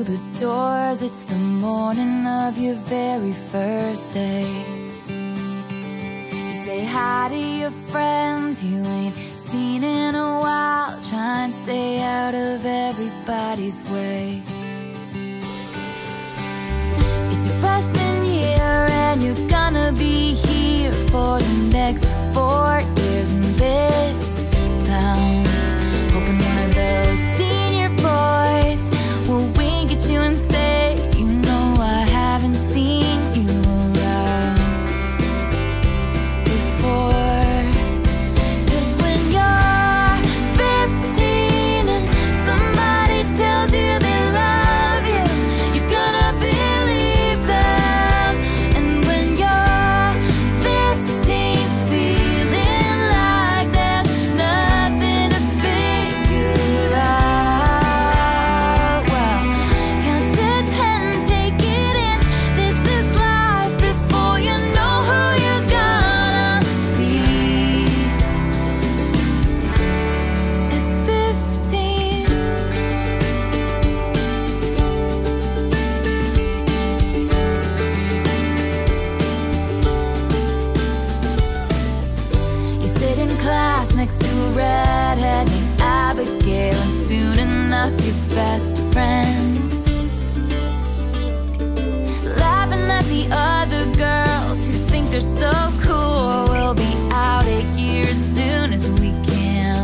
the doors, it's the morning of your very first day. You say hi to your friends you ain't seen in a while, try and stay out of everybody's way. It's your freshman year and you're gonna be here for the next 4 years in this town, hoping one of those senior boys will wink at you and say, you know I haven't seen you around before. 'Cause when you're 15 and somebody tells you they love you, you're gonna believe them. And when you're 15 feeling like there's nothing to figure out, well, count to 10, take it in. This is life before you know who you're gonna be. At 15, you sit in class next to a redhead named Abigail, and soon enough you're best friends, laughing at the other girls who think they're so cool. We'll be out of here as soon as we can.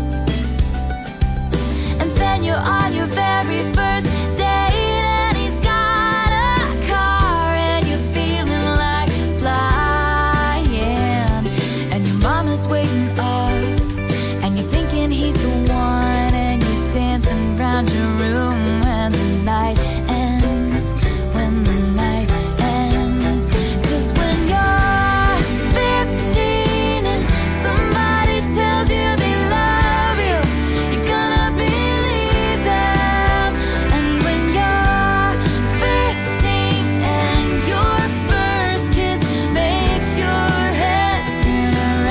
And then you're on your very first date and he's got a car and you're feeling like flying. And your mama's waiting up and you're thinking he's the one, and you're dancing around your room when the night ends, when the night ends. 'Cause when you're 15 and somebody tells you they love you, you're gonna believe them. And when you're 15 and your first kiss makes your head spin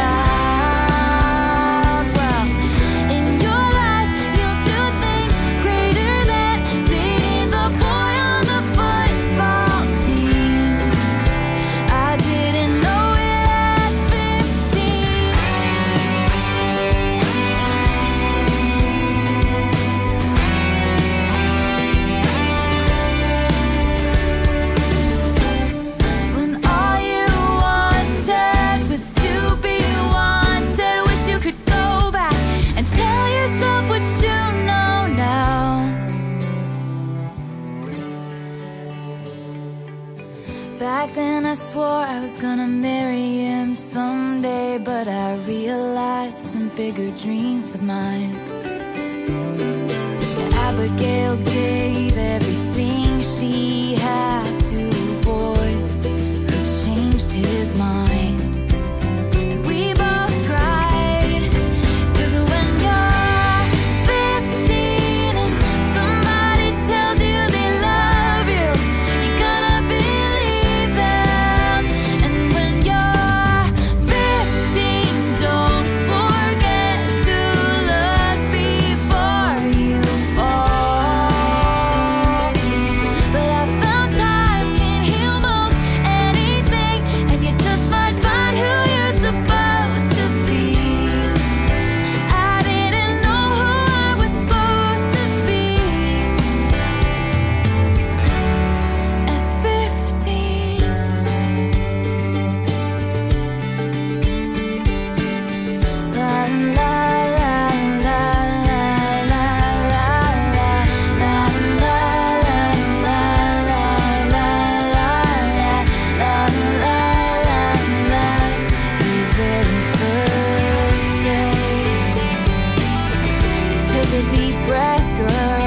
around, well, in your life you'll do things greater than dating the boy on the football team. I didn't know it at 15. When all you wanted was to be wanted, wish you could go back and tell yourself what you know now. Back then I swore I was gonna marry him someday, but I realized some bigger dreams of mine. Abigail gave everything she had to a boy who changed his mind. And we both cried. 'Cause when you're 15 and somebody tells you they love you, you're gonna believe them. And when you're 15, don't forget to look before you fall. But I found time can heal most anything, and you just might find who you're supposed to be. I didn't know who I was supposed to be at 15. La la la la la la la la la la la la. Your very first day. Take a deep breath, girl.